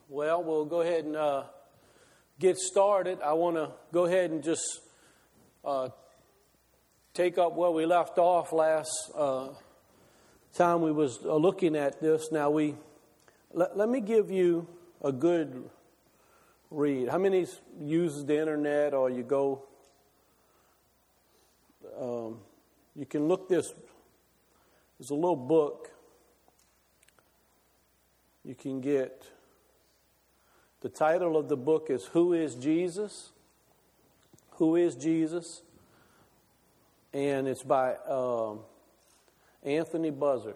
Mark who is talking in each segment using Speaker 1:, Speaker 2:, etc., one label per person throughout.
Speaker 1: Well, we'll go ahead and get started. I want to go ahead and just take up where we left off last time we was looking at this. Now, let me give you a good read. How many uses the internet, or you go? You can look this. There's a little book you can get. The title of the book is Who is Jesus? Who is Jesus? And it's by Anthony Buzzard.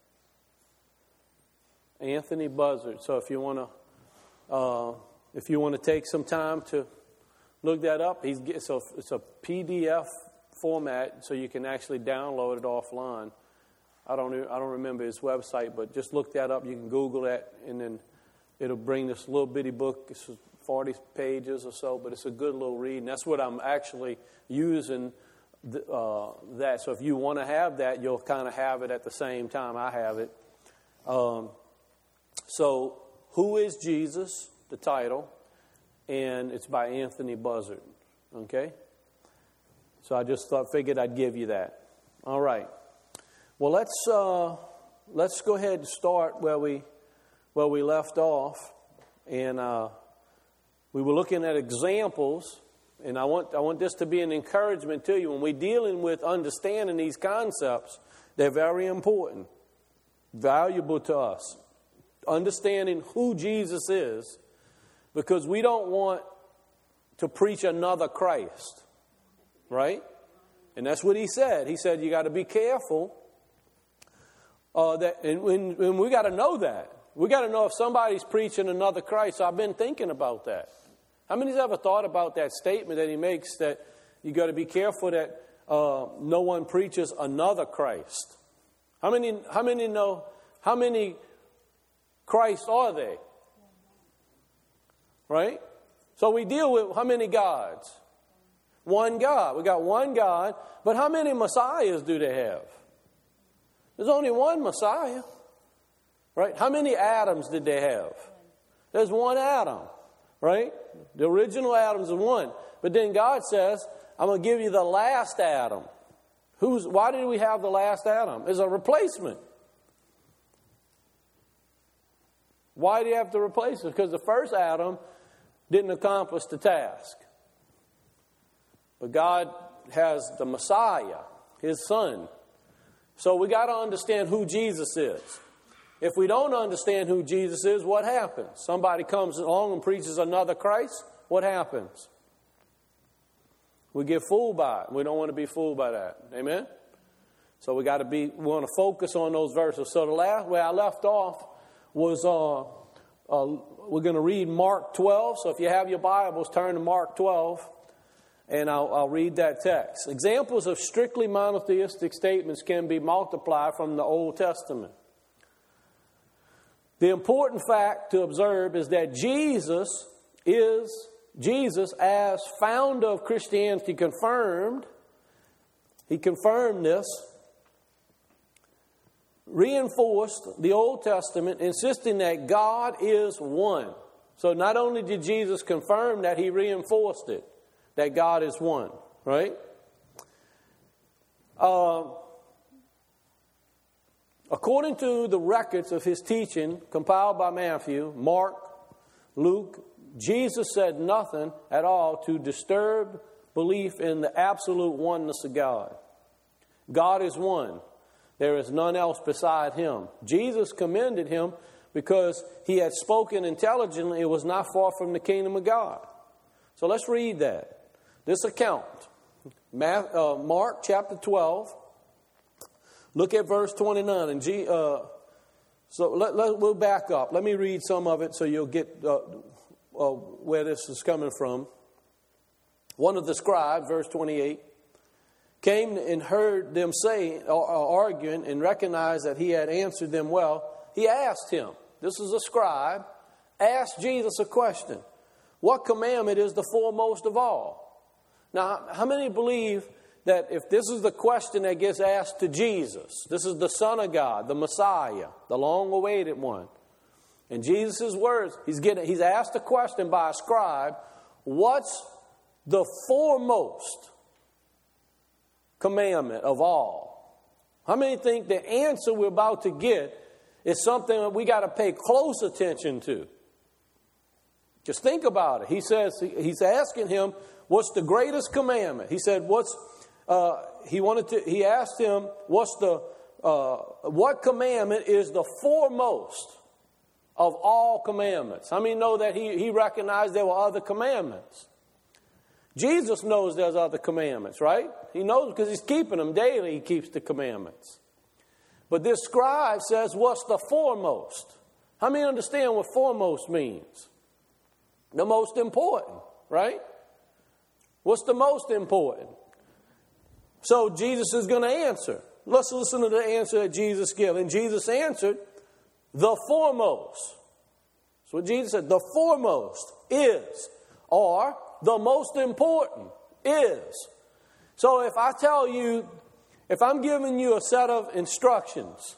Speaker 1: Anthony Buzzard. So if you want to take some time to look that up, it's a PDF format, so you can actually download it offline. I don't remember his website, but just look that up. You can Google that, and then it'll bring this little bitty book. It's 40 pages or so, but it's a good little read. And that's what I'm actually using that. So if you want to have that, you'll kind of have it at the same time I have it. So Who is Jesus? The title. And it's by Anthony Buzzard. Okay? So I just figured I'd give you that. All right. Well, let's go ahead and start where we left off, and we were looking at examples, and I want this to be an encouragement to you. When we're dealing with understanding these concepts, they're very important, valuable to us. Understanding who Jesus is, because we don't want to preach another Christ, right? And that's what he said. He said you got to be careful. And we got to know that. We got to know if somebody's preaching another Christ. So I've been thinking about that. How many's ever thought about that statement that he makes, that you got to be careful that no one preaches another Christ? How many know? How many Christs are they? Right? So we deal with how many gods? One God. We got one God, but how many Messiahs do they have? There's only one Messiah, right? How many Adams did they have? There's one Adam, right? The original Adam's is one. But then God says, I'm going to give you the last Adam. Why did we have the last Adam? It's a replacement. Why do you have to replace it? Because the first Adam didn't accomplish the task. But God has the Messiah, His Son. So we got to understand who Jesus is. If we don't understand who Jesus is, what happens? Somebody comes along and preaches another Christ. What happens? We get fooled by it. We don't want to be fooled by that. Amen? So we want to focus on those verses. So the last where I left off was we're going to read Mark 12. So if you have your Bibles, turn to Mark 12. And I'll read that text. Examples of strictly monotheistic statements can be multiplied from the Old Testament. The important fact to observe is that Jesus, as founder of Christianity, he confirmed this, reinforced the Old Testament, insisting that God is one. So not only did Jesus confirm that, he reinforced it. That God is one, right? According to the records of his teaching compiled by Matthew, Mark, Luke, Jesus said nothing at all to disturb belief in the absolute oneness of God. God is one. There is none else beside him. Jesus commended him because he had spoken intelligently. It was not far from the kingdom of God. So let's read that. This account, Mark chapter 12, look at verse 29. And we'll back up. Let me read some of it so you'll get where this is coming from. One of the scribes, verse 28, came and heard them arguing, and recognized that he had answered them well. He asked him, this is a scribe, asked Jesus a question. What commandment is the foremost of all? Now, how many believe that if this is the question that gets asked to Jesus, this is the Son of God, the Messiah, the long-awaited one, In Jesus' words, he's asked a question by a scribe, what's the foremost commandment of all? How many think the answer we're about to get is something that we got to pay close attention to? Just think about it. He says, he's asking him, what's the greatest commandment? He said, he asked him, what commandment is the foremost of all commandments? How many know that he recognized there were other commandments? Jesus knows there's other commandments, right? He knows because he's keeping them daily. He keeps the commandments. But this scribe says, what's the foremost? How many understand what foremost means? The most important, right? What's the most important? So Jesus is going to answer. Let's listen to the answer that Jesus gave. And Jesus answered, the foremost. That's what Jesus said. The foremost is, or the most important is. So if I tell you, if I'm giving you a set of instructions,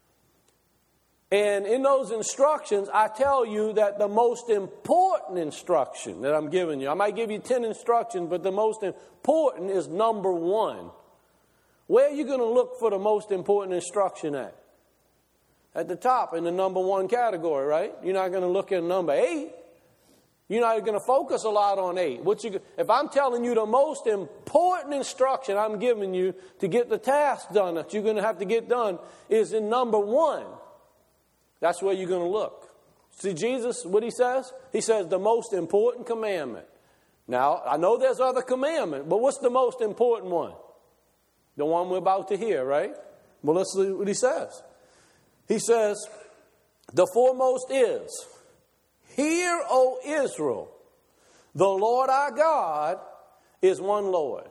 Speaker 1: and in those instructions, I tell you that the most important instruction that I'm giving you, I might give you 10 instructions, but the most important is number 1. Where are you going to look for the most important instruction at? At the top in the number 1 category, right? You're not going to look at number 8. You're not going to focus a lot on 8. If I'm telling you the most important instruction I'm giving you to get the task done that you're going to have to get done is in number 1. That's where you're going to look. See Jesus, what he says? He says the most important commandment. Now, I know there's other commandments, but what's the most important one? The one we're about to hear, right? Well, let's see what he says. He says, the foremost is, hear, O Israel, the Lord our God is one Lord.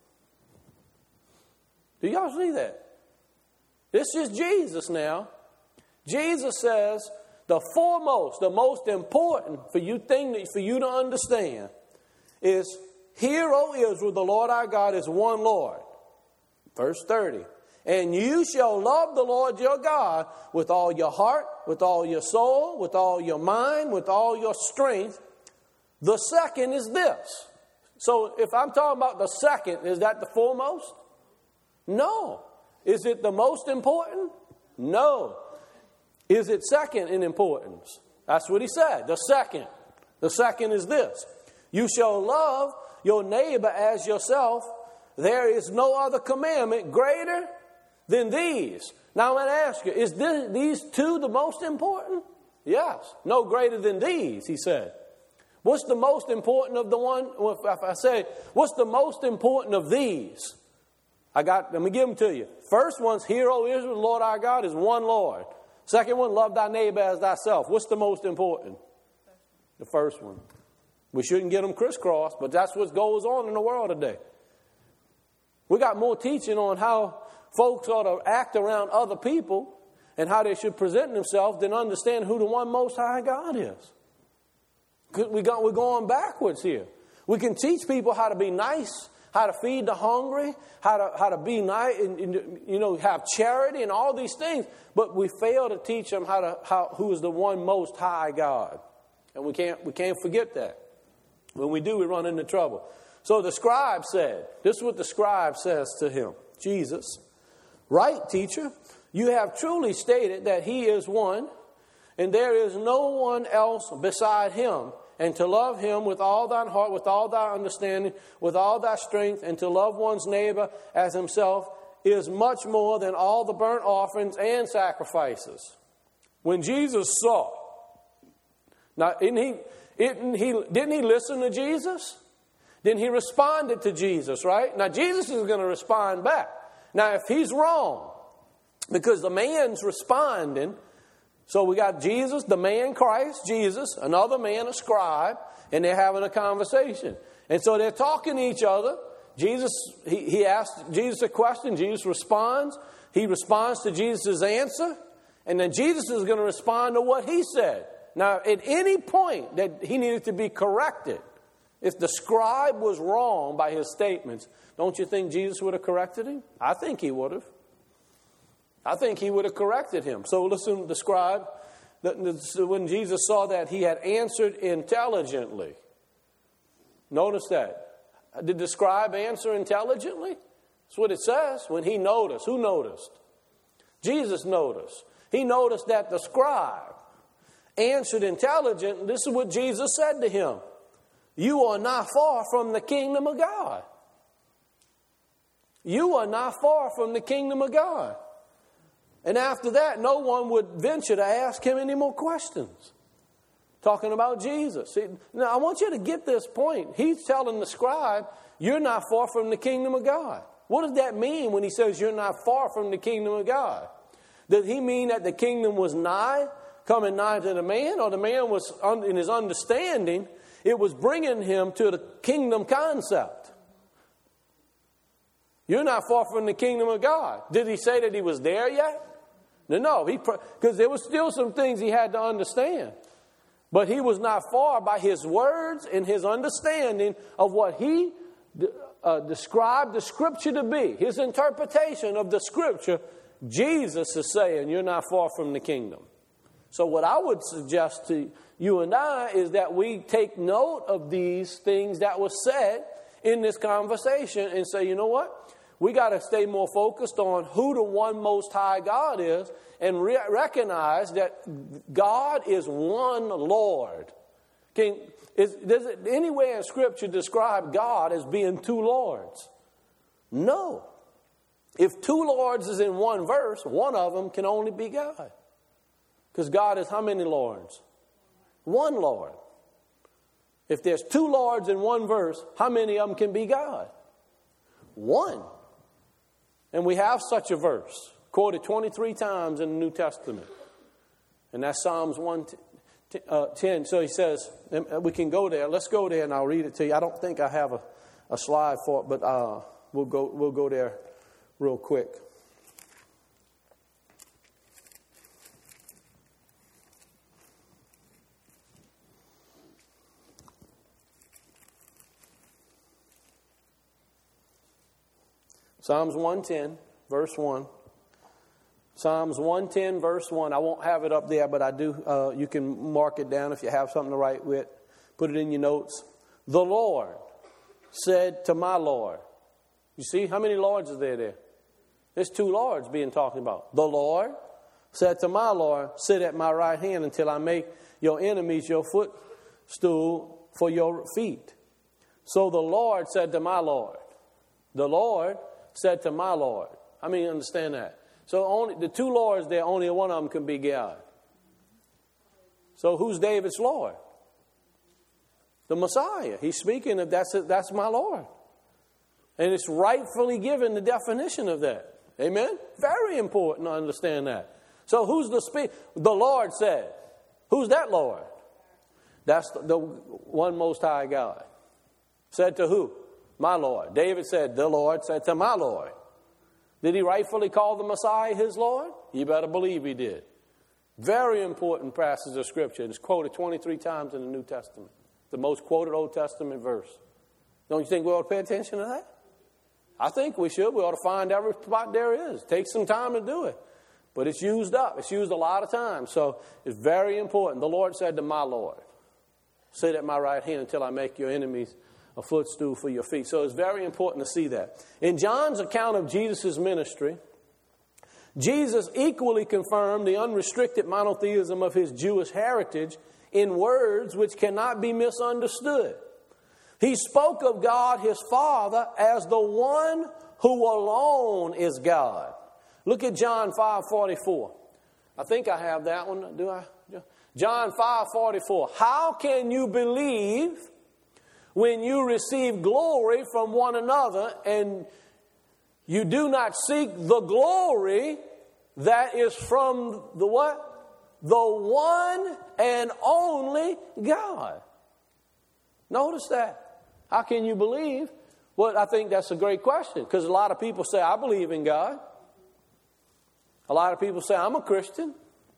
Speaker 1: Do y'all see that? This is Jesus now. Jesus says the foremost, the most important for you to understand is, hear, O Israel, the Lord our God is one Lord. Verse 30. And you shall love the Lord your God with all your heart, with all your soul, with all your mind, with all your strength. The second is this. So if I'm talking about the second, is that the foremost? No. Is it the most important? No. Is it second in importance? That's what he said. The second. The second is this. You shall love your neighbor as yourself. There is no other commandment greater than these. Now I'm going to ask you, is these two the most important? Yes. No greater than these, he said. What's the most important of the one? If I say, what's the most important of these? Let me give them to you. First one's, hear, O Israel, the Lord our God is one Lord. Second one, love thy neighbor as thyself. What's the most important? The first one. We shouldn't get them crisscrossed, but that's what goes on in the world today. We got more teaching on how folks ought to act around other people and how they should present themselves than understand who the one Most High God is. We're going backwards here. We can teach people how to be nice, how to feed the hungry, how to be nice, and have charity and all these things, but we fail to teach them who is the one Most High God, and we can't forget that. When we do, we run into trouble. So the scribe said, this is what the scribe says to him, Jesus, right, teacher, you have truly stated that he is one, and there is no one else beside him. And to love him with all thine heart, with all thy understanding, with all thy strength, and to love one's neighbor as himself is much more than all the burnt offerings and sacrifices. When Jesus saw, now didn't he listen to Jesus? Then he responded to Jesus, right? Now Jesus is going to respond back. Now if he's wrong, because the man's responding. So we got Jesus, the man Christ, Jesus, another man, a scribe, and they're having a conversation. And so they're talking to each other. Jesus, he asked Jesus a question. Jesus responds. He responds to Jesus' answer. And then Jesus is going to respond to what he said. Now, at any point that he needed to be corrected, if the scribe was wrong by his statements, don't you think Jesus would have corrected him? I think he would have. I think he would have corrected him. So listen, the scribe, when Jesus saw that, he had answered intelligently. Notice that. Did the scribe answer intelligently? That's what it says. When he noticed. Who noticed? Jesus noticed. He noticed that the scribe answered intelligent. This is what Jesus said to him. You are not far from the kingdom of God. You are not far from the kingdom of God. And after that, no one would venture to ask him any more questions. Talking about Jesus. See, now, I want you to get this point. He's telling the scribe, you're not far from the kingdom of God. What does that mean when he says you're not far from the kingdom of God? Did he mean that the kingdom was nigh, coming nigh to the man? Or the man was, in his understanding, it was bringing him to the kingdom concept. You're not far from the kingdom of God. Did he say that he was there yet? No, because there was still some things he had to understand. But he was not far by his words and his understanding of what he described the Scripture to be. His interpretation of the Scripture, Jesus is saying, you're not far from the kingdom. So what I would suggest to you and I is that we take note of these things that were said in this conversation and say, you know what? We got to stay more focused on who the one Most High God is and recognize that God is one Lord. Does it anywhere in Scripture describe God as being two Lords? No. If two Lords is in one verse, one of them can only be God. Because God is how many Lords? One Lord. If there's two Lords in one verse, how many of them can be God? One. And we have such a verse, quoted 23 times in the New Testament. And that's Psalms 110. So he says, we can go there. Let's go there and I'll read it to you. I don't think I have a slide for it, but we'll go there real quick. Psalms 110, verse 1. Psalms 110, verse 1. I won't have it up there, but I do. You can mark it down if you have something to write with. Put it in your notes. The Lord said to my Lord. You see, how many Lords is there? There's two Lords being talked about. The Lord said to my Lord, sit at my right hand until I make your enemies your footstool for your feet. So the Lord said to my Lord. The Lord said to my Lord. I mean, understand that. So only the two Lords there, only one of them can be God. So who's David's Lord? The Messiah. He's speaking of that's my Lord. And it's rightfully given the definition of that. Amen? Very important to understand that. So who's the Lord said. Who's that Lord? That's the one Most High God. Said to who? My Lord. David said, the Lord said to my Lord. Did he rightfully call the Messiah his Lord? You better believe he did. Very important passage of Scripture. It's quoted 23 times in the New Testament. The most quoted Old Testament verse. Don't you think we ought to pay attention to that? I think we should. We ought to find every spot there is. Take some time to do it. But it's used up. It's used a lot of times. So it's very important. The Lord said to my Lord, sit at my right hand until I make your enemies a footstool for your feet. So it's very important to see that. In John's account of Jesus' ministry, Jesus equally confirmed the unrestricted monotheism of his Jewish heritage in words which cannot be misunderstood. He spoke of God, his Father, as the one who alone is God. Look at John 5:44. I think I have that one. Do I? John 5:44. How can you believe when you receive glory from one another and you do not seek the glory that is from the what? The one and only God. Notice that. How can you believe? Well, I think that's a great question because a lot of people say, I believe in God. A lot of people say, I'm a Christian.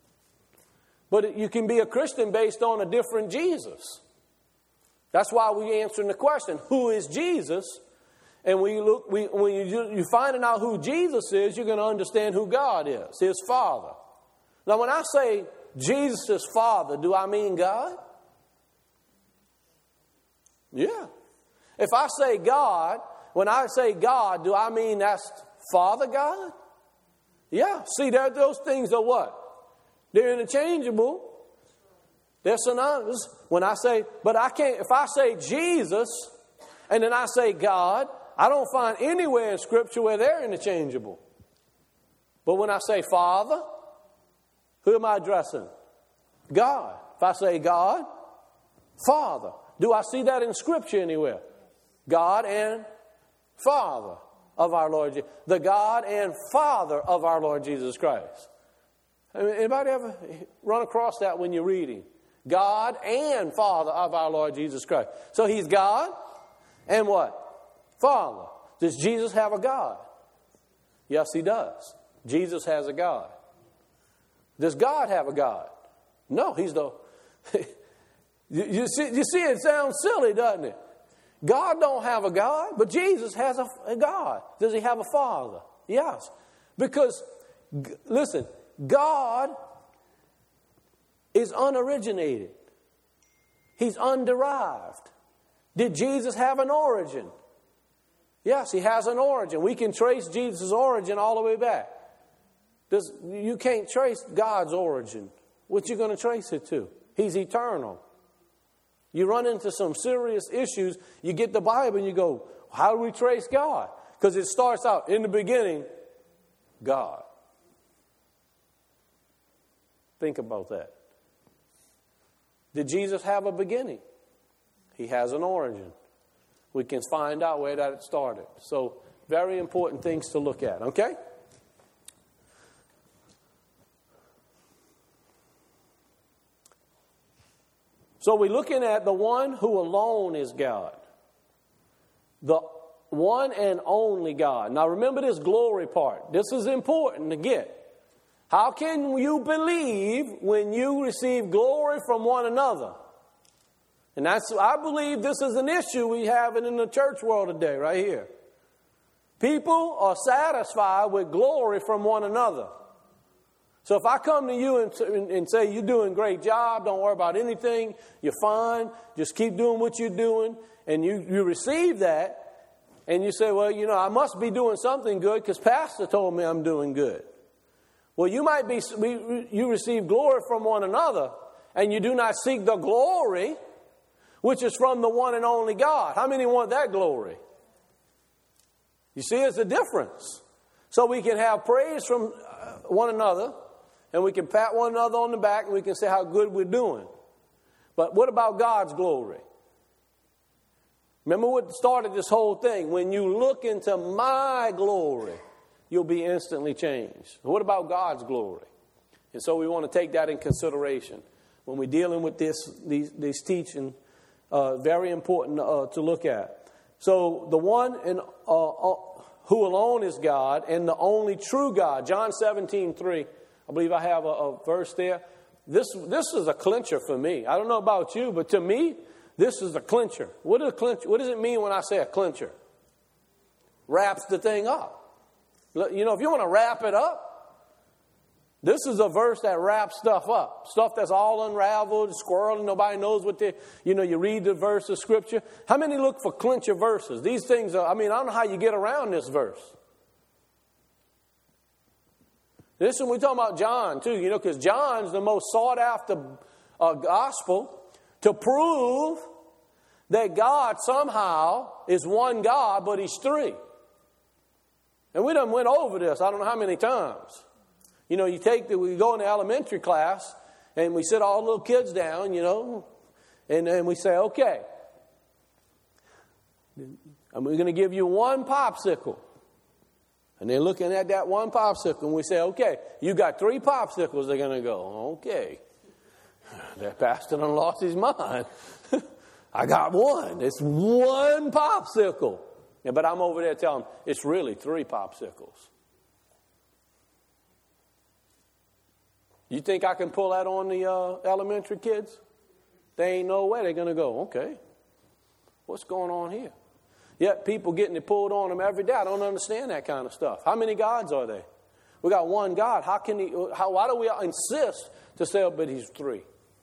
Speaker 1: But you can be a Christian based on a different Jesus. That's why we're answering the question, who is Jesus? And when you're finding out who Jesus is, you're going to understand who God is, his Father. Now, when I say Jesus' Father, do I mean God? Yeah. If I say God, when I say God, do I mean that's Father God? Yeah. See, those things are what? They're interchangeable. They're synonymous. When I say, but I can't, if I say Jesus and then I say God, I don't find anywhere in Scripture where they're interchangeable. But when I say Father, who am I addressing? God. If I say God, Father. Do I see that in Scripture anywhere? God and Father of our Lord Jesus. The God and Father of our Lord Jesus Christ. I mean, anybody ever run across that when you're reading? God and Father of our Lord Jesus Christ. So He's God and what? Father. Does Jesus have a God? Yes, He does. Jesus has a God. Does God have a God? No, He's the... you see, it sounds silly, doesn't it? God don't have a God, but Jesus has a God. Does He have a Father? Yes. Because, listen, God is unoriginated. He's underived. Did Jesus have an origin? Yes, He has an origin. We can trace Jesus' origin all the way back. You can't trace God's origin. What you going to trace it to? He's eternal. You run into some serious issues, you get the Bible and you go, how do we trace God? Because it starts out, in the beginning, God. Think about that. Did Jesus have a beginning? He has an origin. We can find out where that started. So, very important things to look at, okay? So we're looking at the one who alone is God. The one and only God. Now remember this glory part. This is important to get. How can you believe when you receive glory from one another? And I believe this is an issue we have in the church world today, right here. People are satisfied with glory from one another. So if I come to you and say, you're doing a great job, don't worry about anything, you're fine, just keep doing what you're doing, and you receive that, and you say, well, I must be doing something good because Pastor told me I'm doing good. Well, you receive glory from one another, and you do not seek the glory, which is from the one and only God. How many want that glory? You see, it's a difference. So we can have praise from one another, and we can pat one another on the back, and we can say how good we're doing. But what about God's glory? Remember what started this whole thing? When you look into my glory, you'll be instantly changed. What about God's glory? And so we want to take that in consideration when we're dealing with these teaching. Very important to look at. So the one and who alone is God and the only true God. John 17:3. I believe I have a verse there. This is a clincher for me. I don't know about you, but to me, this is a clincher. What does it mean when I say a clincher? Wraps the thing up. If you want to wrap it up, this is a verse that wraps stuff up. Stuff that's all unraveled, squirreled, nobody knows what you read the verse of Scripture. How many look for clincher verses? These things are, I don't know how you get around this verse. Listen, we're talking about John, too, because John's the most sought after gospel to prove that God somehow is one God, but He's three. And we done went over this, I don't know how many times. We go into elementary class, and we sit all the little kids down, and then we say, okay, and we're going to give you one popsicle. And they're looking at that one popsicle, and we say, okay, you got 3 popsicles. They're going to go, okay. That pastor done lost his mind. I got one. It's one popsicle. Yeah, but I'm over there telling them, it's really 3 popsicles. You think I can pull that on the elementary kids? There ain't no way they're going to go, okay, what's going on here? Yet people getting it pulled on them every day. I don't understand that kind of stuff. How many gods are there? We got one God. Why do we insist to say, oh, but he's three?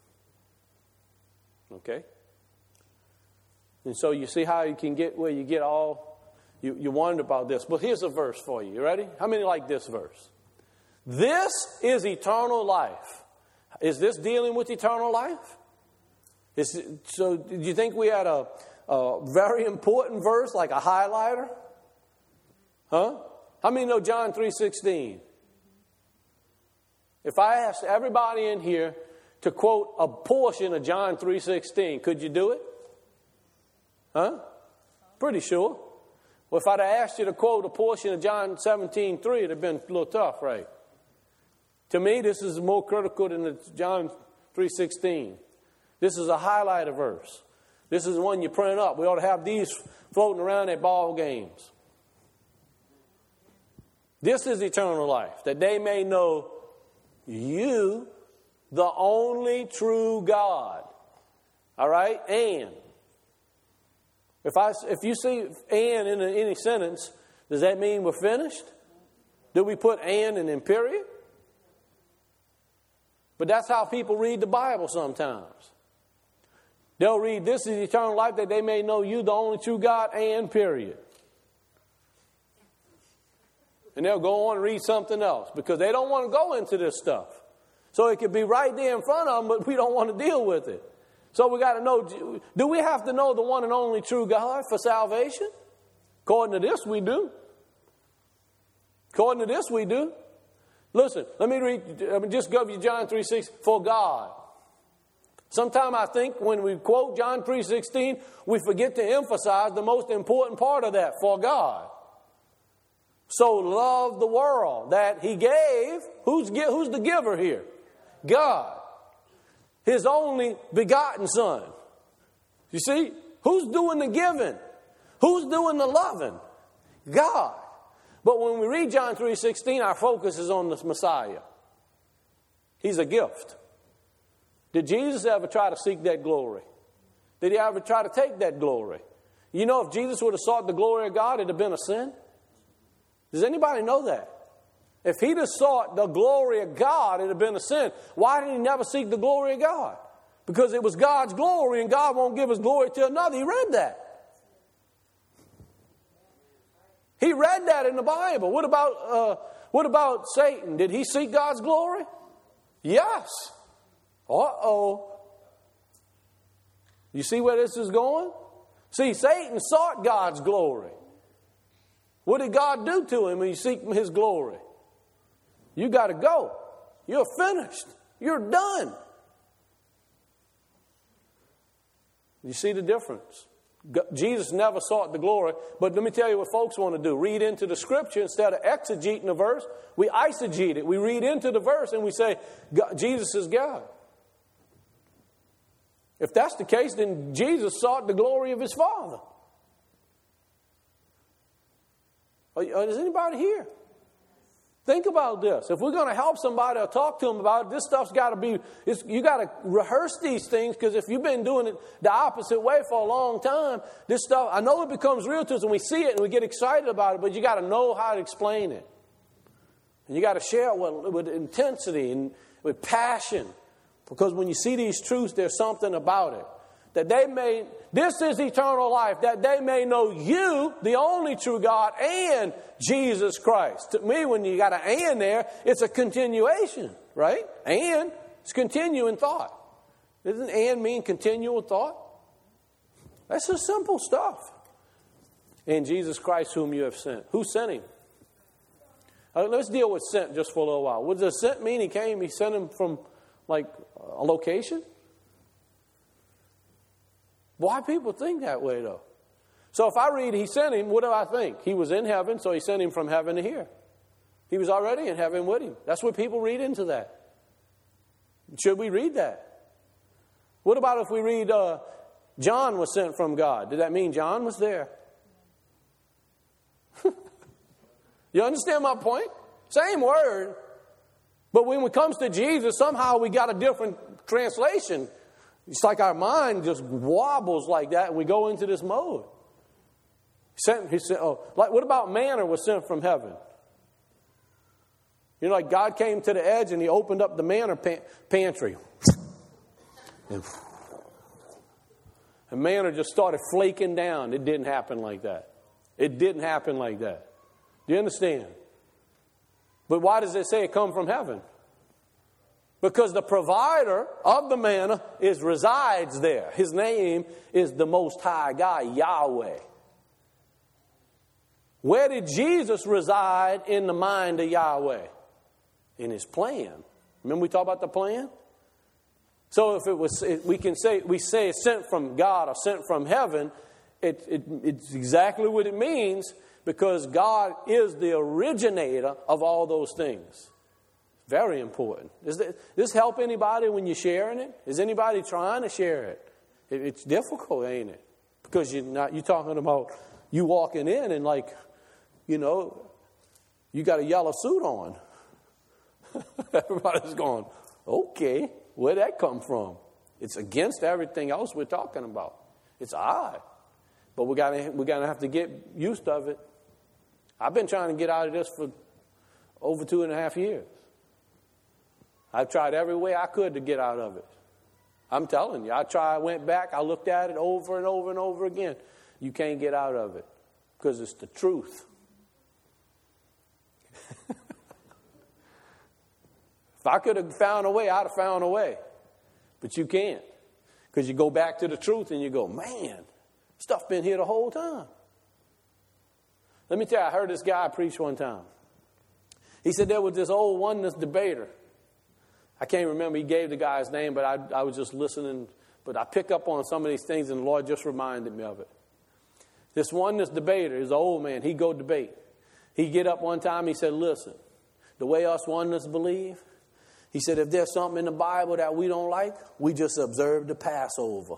Speaker 1: Okay? And so you see how you can get where you get all, you wonder about this. But here's a verse for you. You ready? How many like this verse? This is eternal life. Is this dealing with eternal life? So do you think we had a very important verse, like a highlighter? Huh? How many know John 3:16? If I asked everybody in here to quote a portion of John 3:16, could you do it? Huh? Pretty sure. Well, if I'd have asked you to quote a portion of John 17:3, it'd have been a little tough, right? To me, this is more critical than the John 3:16. This is a highlighter verse. This is the one you print up. We ought to have these floating around at ball games. This is eternal life, that they may know you, the only true God. All right? And. If you see and in any sentence, does that mean we're finished? Do we put and in period? But that's how people read the Bible sometimes. They'll read, this is eternal life, that they may know you, the only true God, and period. And they'll go on and read something else because they don't want to go into this stuff. So it could be right there in front of them, but we don't want to deal with it. So we got to know, do we have to know the one and only true God for salvation? According to this, we do. According to this, we do. Listen, let me just go to John 3:16. For God. Sometimes I think when we quote John 3:16, we forget to emphasize the most important part of that. For God. So loved the world that he gave. Who's the giver here? God. His only begotten Son. You see? Who's doing the giving? Who's doing the loving? God. But when we read John 3:16, our focus is on the Messiah. He's a gift. Did Jesus ever try to seek that glory? Did he ever try to take that glory? You know, if Jesus would have sought the glory of God, it would have been a sin. Does anybody know that? If he'd have sought the glory of God, it would have been a sin. Why did he never seek the glory of God? Because it was God's glory, and God won't give his glory to another. He read that. He read that in the Bible. What about Satan? Did he seek God's glory? Yes. Uh-oh. You see where this is going? See, Satan sought God's glory. What did God do to him when he seeked his glory? You got to go. You're finished. You're done. You see the difference? Jesus never sought the glory. But let me tell you what folks want to do. Read into the scripture instead of exegeting the verse. We eisegete it. We read into the verse and we say, Jesus is God. If that's the case, then Jesus sought the glory of his Father. Is anybody here? Think about this. If we're going to help somebody or talk to them about it, this stuff's got to be, you got to rehearse these things, because if you've been doing it the opposite way for a long time, this stuff, I know it becomes real to us and we see it and we get excited about it, but you got to know how to explain it. And you got to share it with intensity and with passion, because when you see these truths, there's something about it. This is eternal life, that they may know you, the only true God, and Jesus Christ. To me, when you got an and there, it's a continuation, right? And it's continuing thought. Doesn't and mean continual thought? That's just simple stuff. And Jesus Christ, whom you have sent. Who sent him? Let's deal with sent just for a little while. What does sent mean? He sent him from like a location? Why people think that way, though? So if I read he sent him, what do I think? He was in heaven, so he sent him from heaven to here. He was already in heaven with him. That's what people read into that. Should we read that? What about if we read John was sent from God? Did that mean John was there? You understand my point? Same word. But when it comes to Jesus, somehow we got a different translation. It's like our mind just wobbles like that and we go into this mode. What about manna was sent from heaven? You know, like God came to the edge and he opened up the manna pantry. And manna just started flaking down. It didn't happen like that. It didn't happen like that. Do you understand? But why does it say it come from heaven? Because the provider of the manna resides there. His name is the Most High God, Yahweh. Where did Jesus reside in the mind of Yahweh? In his plan. Remember we talked about the plan? So we say it's sent from God or sent from heaven, it's exactly what it means, because God is the originator of all those things. Very important. Does this help anybody when you're sharing it? Is anybody trying to share it? It's difficult, ain't it? Because you're talking about you walking in and like, you know, you got a yellow suit on. Everybody's going, okay, where'd that come from? It's against everything else we're talking about. It's odd. But we're gonna have to get used to it. I've been trying to get out of this for over 2.5 years. I've tried every way I could to get out of it. I'm telling you, I went back, I looked at it over and over and over again. You can't get out of it because it's the truth. If I could have found a way, I'd have found a way. But you can't. Because you go back to the truth and you go, man, stuff been here the whole time. Let me tell you, I heard this guy preach one time. He said there was this old oneness debater. I can't remember, he gave the guy's name, but I was just listening. But I pick up on some of these things and the Lord just reminded me of it. This oneness debater is an old man. He'd go debate. He'd get up one time, he said, listen, the way us oneness believe, he said, if there's something in the Bible that we don't like, we just observe the Passover.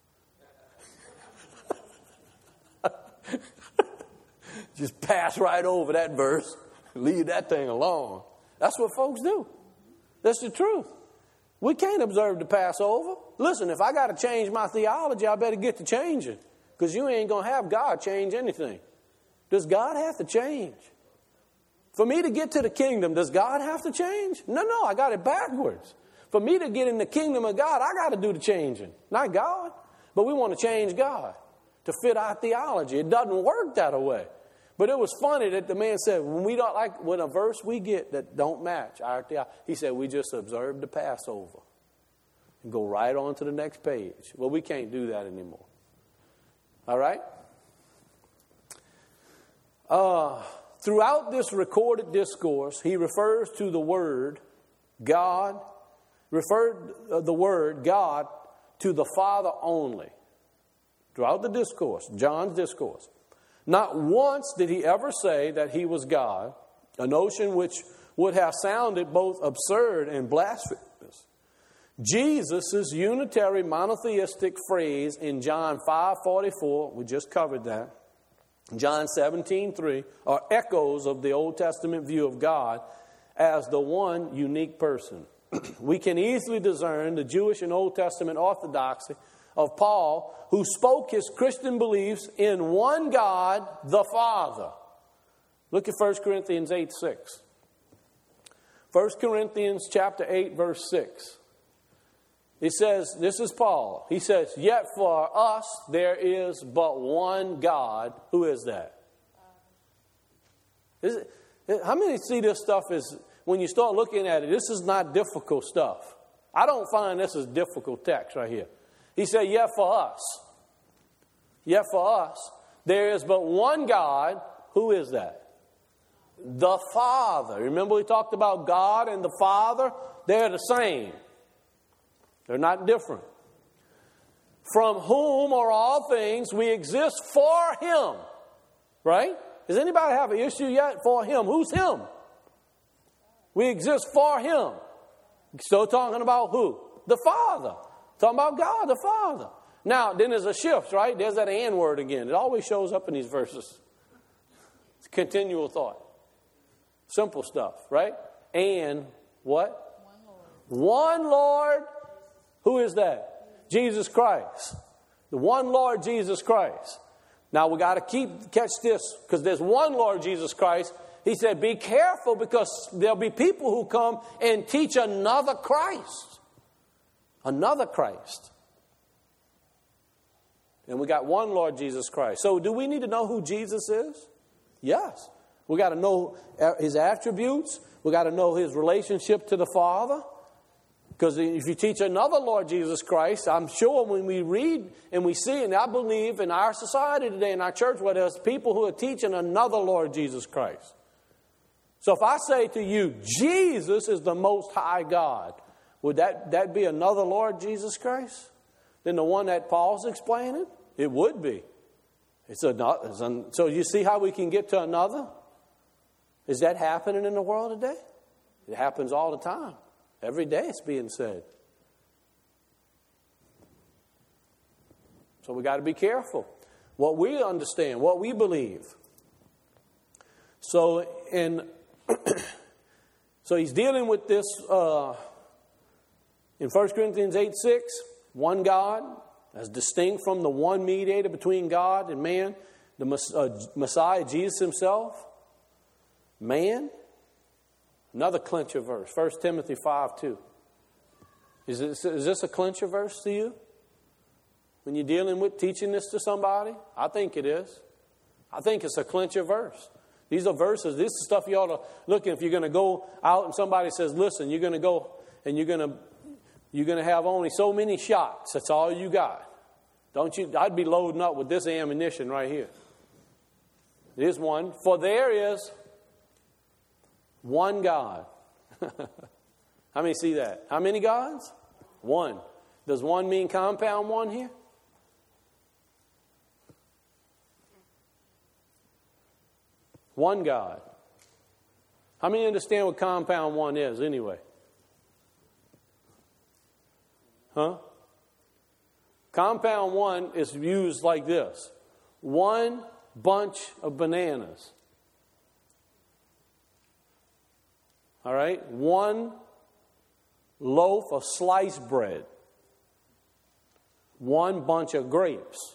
Speaker 1: Just pass right over that verse. Leave that thing alone. That's what folks do. That's the truth. We can't observe the Passover. Listen, if I got to change my theology, I better get to changing. Because you ain't going to have God change anything. Does God have to change? For me to get to the kingdom, does God have to change? No, I got it backwards. For me to get in the kingdom of God, I got to do the changing. Not God. But we want to change God to fit our theology. It doesn't work that way. But it was funny that the man said, when a verse we get that don't match our theology, he said, we just observe the Passover and go right on to the next page. Well, we can't do that anymore. All right? Throughout this recorded discourse, he refers to the word God, referred the word God to the Father only. Throughout the discourse, John's discourse. Not once did he ever say that he was God, a notion which would have sounded both absurd and blasphemous. Jesus' unitary monotheistic phrase in John 5:44, we just covered that, John 17:3, are echoes of the Old Testament view of God as the one unique person. We can easily discern the Jewish and Old Testament orthodoxy of Paul, who spoke his Christian beliefs in one God, the Father. Look at 1 Corinthians 8:6. 1 Corinthians chapter 8, verse 6. He says, this is Paul. He says, yet for us there is but one God. Who is that? How many see this stuff as, when you start looking at it, this is not difficult stuff. I don't find this as difficult text right here. He said, yet for us. Yet for us, there is but one God. Who is that? The Father. Remember we talked about God and the Father? They're the same. They're not different. From whom are all things, we exist for Him. Right? Does anybody have an issue yet for Him? Who's Him? We exist for Him. Still talking about who? The Father. Talking about God, the Father. Now, then there's a shift, right? There's that and word again. It always shows up in these verses. It's continual thought. Simple stuff, right? And what? One Lord. Who is that? Jesus Christ. The one Lord Jesus Christ. Now we got to catch this, because there's one Lord Jesus Christ he said, be careful because there'll be people who come and teach another Christ. Another Christ. And we got one Lord Jesus Christ. So do we need to know who Jesus is? Yes. We got to know his attributes. We got to know his relationship to the Father. Because if you teach another Lord Jesus Christ, I'm sure when we read and we see, and I believe in our society today, in our church, where there's people who are teaching another Lord Jesus Christ. So if I say to you, Jesus is the Most High God, would that be another Lord Jesus Christ than the one that Paul's explaining? It would be. So you see how we can get to another? Is that happening in the world today? It happens all the time. Every day it's being said. So we got to be careful. What we understand, what we believe. So he's dealing with this in 1 Corinthians 8:6, one God, as distinct from the one mediator between God and man, the Messiah, Jesus himself. Man. Another clincher verse, 1 Timothy 5:2. Is this a clincher verse to you? When you're dealing with teaching this to somebody? I think it is. I think it's a clincher verse. These are verses. This is stuff you ought to look at. If you're going to go out and somebody says, listen, you're going to go and you're going to have only so many shots. That's all you got. Don't you? I'd be loading up with this ammunition right here. Here's one. For there is one God. How many see that? How many gods? One. Does one mean compound one here? One God. How many understand what compound one is anyway? Huh? Compound one is used like this. One bunch of bananas. All right? One loaf of sliced bread. One bunch of grapes.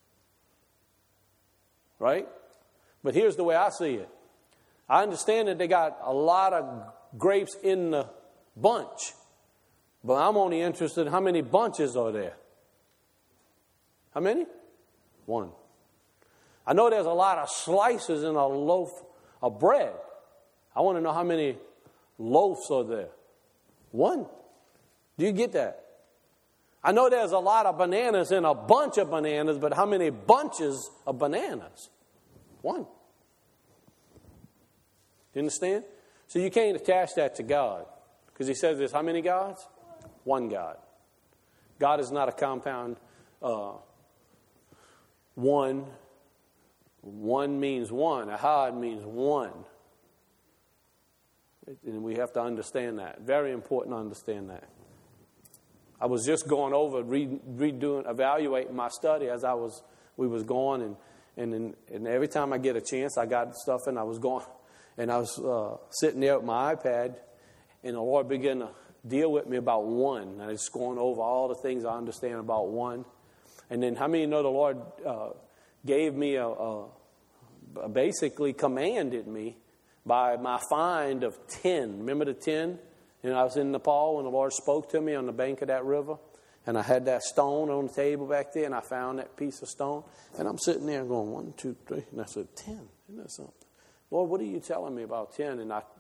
Speaker 1: Right? But here's the way I see it. I understand that they got a lot of grapes in the bunch. But I'm only interested in how many bunches are there. How many? One. I know there's a lot of slices in a loaf of bread. I want to know how many loaves are there. One. Do you get that? I know there's a lot of bananas in a bunch of bananas, but how many bunches of bananas? One. You understand? So you can't attach that to God. Because he says there's how many gods? One God. God is not a compound one. One means one. Ahad means one. And we have to understand that. Very important to understand that. I was just going over, redoing, evaluating my study as we was going, and every time I get a chance, I got stuff, and I was going, and I was sitting there with my iPad, and the Lord began to deal with me about one. And I was going over all the things I understand about one. And then how many know the Lord gave me basically commanded me by my find of 10. Remember the 10? And I was in Nepal when the Lord spoke to me on the bank of that river. And I had that stone on the table back there, and I found that piece of stone. And I'm sitting there going, 1, 2, 3. And I said, 10. Isn't that something? Lord, what are you telling me about 10? And I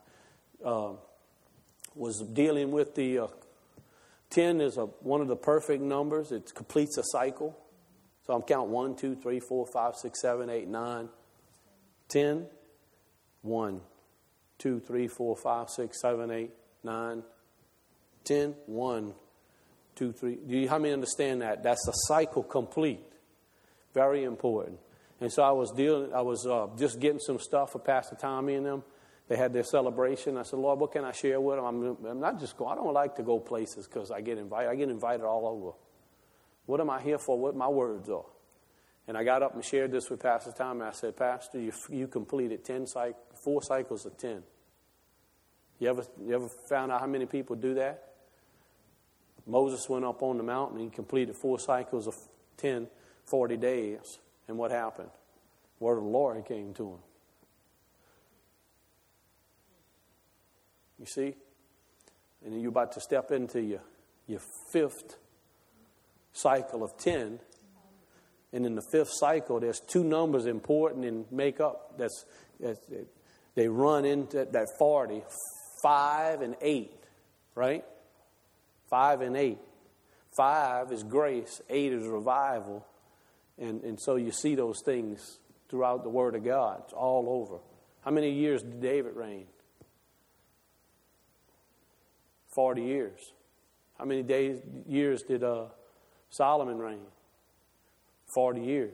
Speaker 1: was dealing with the 10 is one of the perfect numbers. It completes a cycle. So I'm counting 1, 2, 3, 4, 5, 6, 7, 8, 9, 10. 1, 2, 3, 4, 5, 6, 7, 8, 9, 10. 1, 2, 3. How many understand that? That's a cycle complete. Very important. And so I was just getting some stuff for Pastor Tommy and them. They had their celebration. I said, Lord, what can I share with them? I'm not just going. I don't like to go places because I get invited. I get invited all over. What am I here for? What my words are. And I got up and shared this with Pastor Tommy. I said, Pastor, you completed 4 cycles of 10. You ever found out how many people do that? Moses went up on the mountain and he completed 4 cycles of 10, 40 days. And what happened? Word of the Lord came to him. You see? And then you're about to step into your fifth cycle of 10. And in the fifth cycle, there's two numbers important in makeup. They run into that 40. 5 and 8, right? 5 and 8. 5 is grace. 8 is revival. And so you see those things throughout the Word of God. It's all over. How many years did David reign? 40 years. How many years did Solomon reign? 40 years.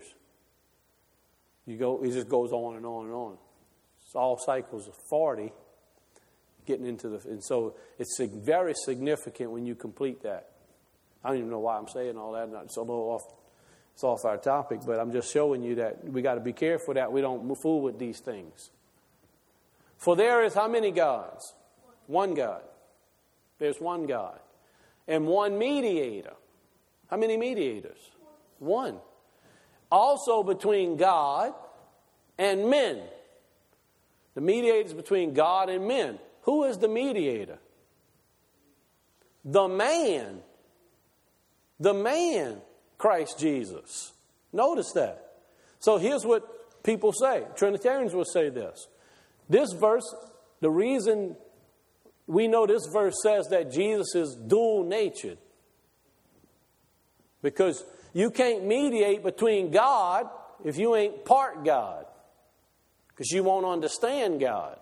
Speaker 1: It just goes on and on and on. It's all cycles of 40 getting into and so it's very significant when you complete that. I don't even know why I'm saying all that. It's a little off our topic, but I'm just showing you that we got to be careful that we don't fool with these things. For there is how many gods? One God. There's one God. And one mediator. How many mediators? One. Also between God and men. The mediator is between God and men. Who is the mediator? The man. The man, Christ Jesus. Notice that. So here's what people say. Trinitarians will say this. This verse, the reason we know this verse says that Jesus is dual-natured. Because you can't mediate between God if you ain't part God. Because you won't understand God.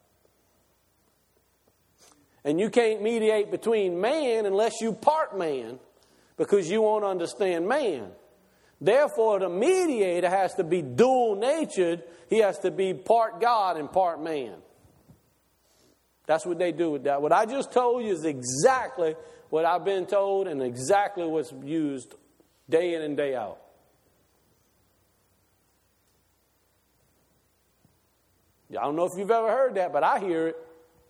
Speaker 1: And you can't mediate between man unless you part man. Because you won't understand man. Therefore, the mediator has to be dual-natured. He has to be part God and part man. That's what they do with that. What I just told you is exactly what I've been told and exactly what's used day in and day out. I don't know if you've ever heard that, but I hear it.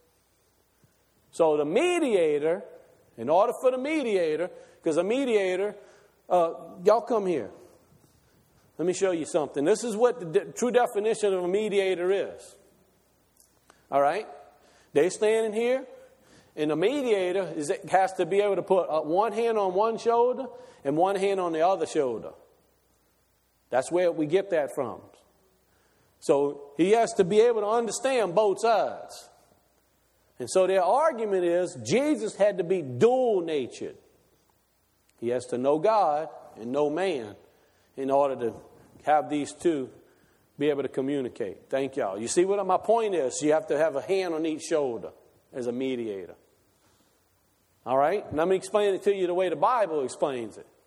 Speaker 1: So the mediator, in order for the mediator, because a mediator, y'all come here. Let me show you something. This is what the true definition of a mediator is. All right? They standing here, and the mediator has to be able to put one hand on one shoulder and one hand on the other shoulder. That's where we get that from. So he has to be able to understand both sides. And so their argument is Jesus had to be dual-natured. He has to know God and know man in order to have these two be able to communicate. Thank y'all. You see what my point is? You have to have a hand on each shoulder as a mediator. All right? Let me explain it to you the way the Bible explains it.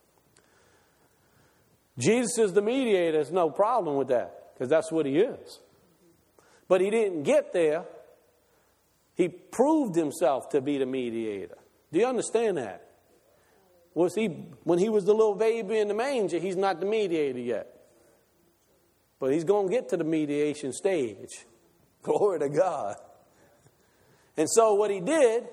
Speaker 1: Jesus is the mediator. There's no problem with that because that's what he is. But he didn't get there. He proved himself to be the mediator. Do you understand that? When he was the little baby in the manger, he's not the mediator yet. But he's going to get to the mediation stage. Glory to God. And so what he did,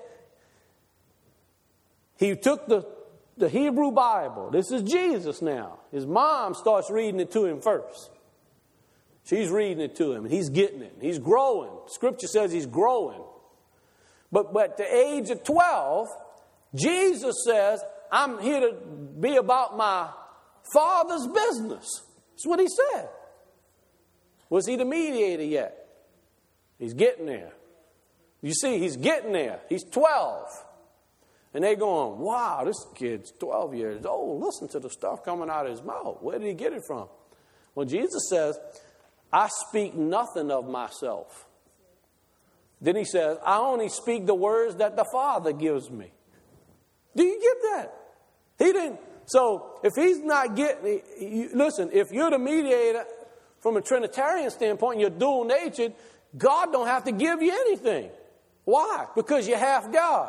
Speaker 1: he took the Hebrew Bible. This is Jesus now. His mom starts reading it to him first. She's reading it to him, and he's getting it. He's growing. Scripture says he's growing. But at the age of 12, Jesus says, I'm here to be about my Father's business. That's what he said. Was he the mediator yet? He's getting there. You see, he's getting there. He's 12. And they're going, wow, this kid's 12 years old. Listen to the stuff coming out of his mouth. Where did he get it from? Well, Jesus says, I speak nothing of myself. Then he says, I only speak the words that the Father gives me. Do you get that? He didn't. So if he's not getting, listen, if you're the mediator from a Trinitarian standpoint, you're dual-natured, God don't have to give you anything. Why? Because you're half God.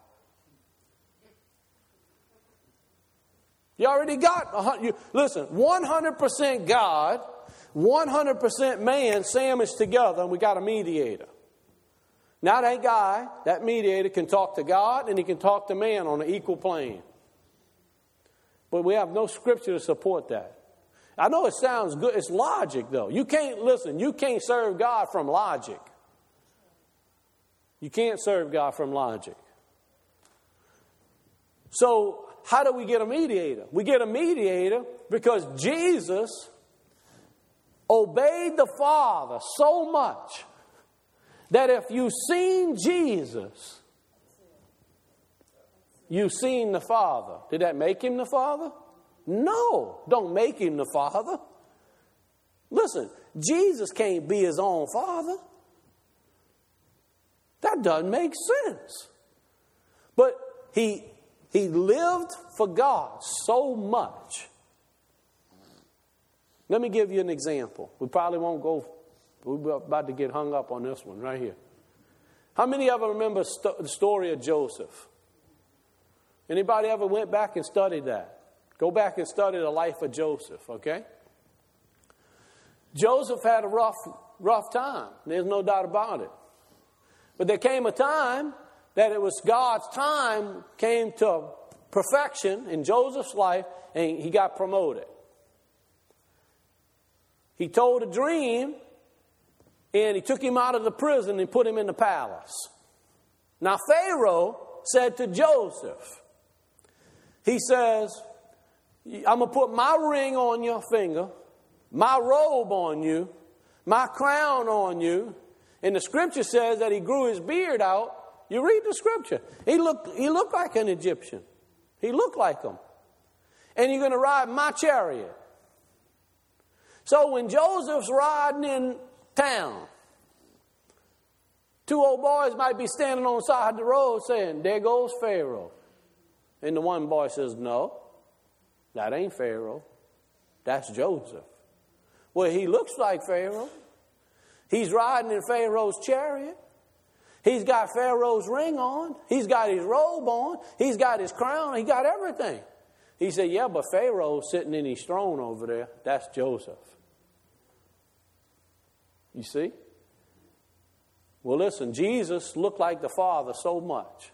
Speaker 1: You already got, listen, 100% God, 100% man sandwiched together, and we got a mediator. Now that guy, that mediator, can talk to God and he can talk to man on an equal plane. But we have no scripture to support that. I know it sounds good. It's logic, though. You can't serve God from logic. You can't serve God from logic. So, how do we get a mediator? We get a mediator because Jesus obeyed the Father so much that if you've seen Jesus, you've seen the Father. Did that make him the Father? No, don't make him the Father. Listen, Jesus can't be his own Father. That doesn't make sense. But he lived for God so much. Let me give you an example. We probably won't go, we're about to get hung up on this one right here. How many of you remember the story of Joseph? Anybody ever went back and studied that? Go back and study the life of Joseph, okay? Joseph had a rough time. There's no doubt about it. But there came a time that it was God's time came to perfection in Joseph's life, and he got promoted. He told a dream, and he took him out of the prison and put him in the palace. Now Pharaoh said to Joseph, he says, I'm going to put my ring on your finger, my robe on you, my crown on you. And the scripture says that he grew his beard out. You read the scripture. He looked like an Egyptian. He looked like him. And you're going to ride my chariot. So when Joseph's riding in town, two old boys might be standing on the side of the road saying, there goes Pharaoh. And the one boy says, no, that ain't Pharaoh. That's Joseph. Well, he looks like Pharaoh. He's riding in Pharaoh's chariot. He's got Pharaoh's ring on. He's got his robe on. He's got his crown. He got everything. He said, yeah, but Pharaoh's sitting in his throne over there. That's Joseph. You see? Well, listen, Jesus looked like the Father so much.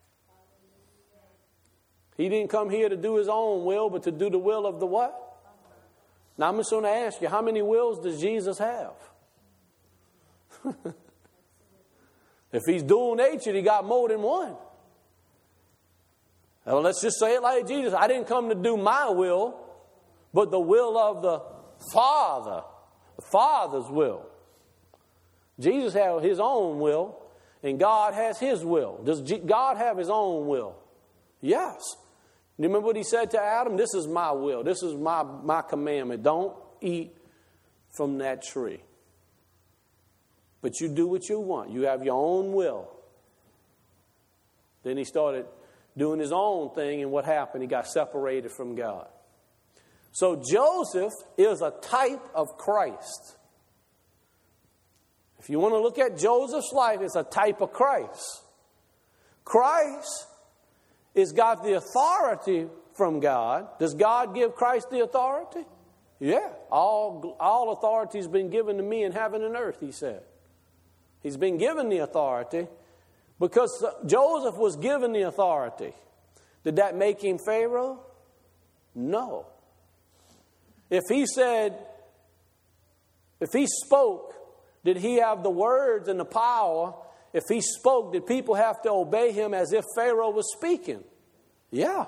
Speaker 1: He didn't come here to do his own will, but to do the will of the what? Now, I'm just going to ask you, how many wills does Jesus have? If he's dual natured, he got more than one. Well, let's just say it like Jesus. I didn't come to do my will, but the will of the Father. The Father's will. Jesus had his own will, and God has his will. Does God have his own will? Yes. You remember what he said to Adam? This is my will. This is my commandment. Don't eat from that tree. But you do what you want. You have your own will. Then he started doing his own thing, and what happened? He got separated from God. So Joseph is a type of Christ. If you want to look at Joseph's life, it's a type of Christ. Christ has got the authority from God. Does God give Christ the authority? Yeah. All authority has been given to me in heaven and earth, he said. He's been given the authority because Joseph was given the authority. Did that make him Pharaoh? No. If he spoke, did he have the words and the power? If he spoke, did people have to obey him as if Pharaoh was speaking? Yes.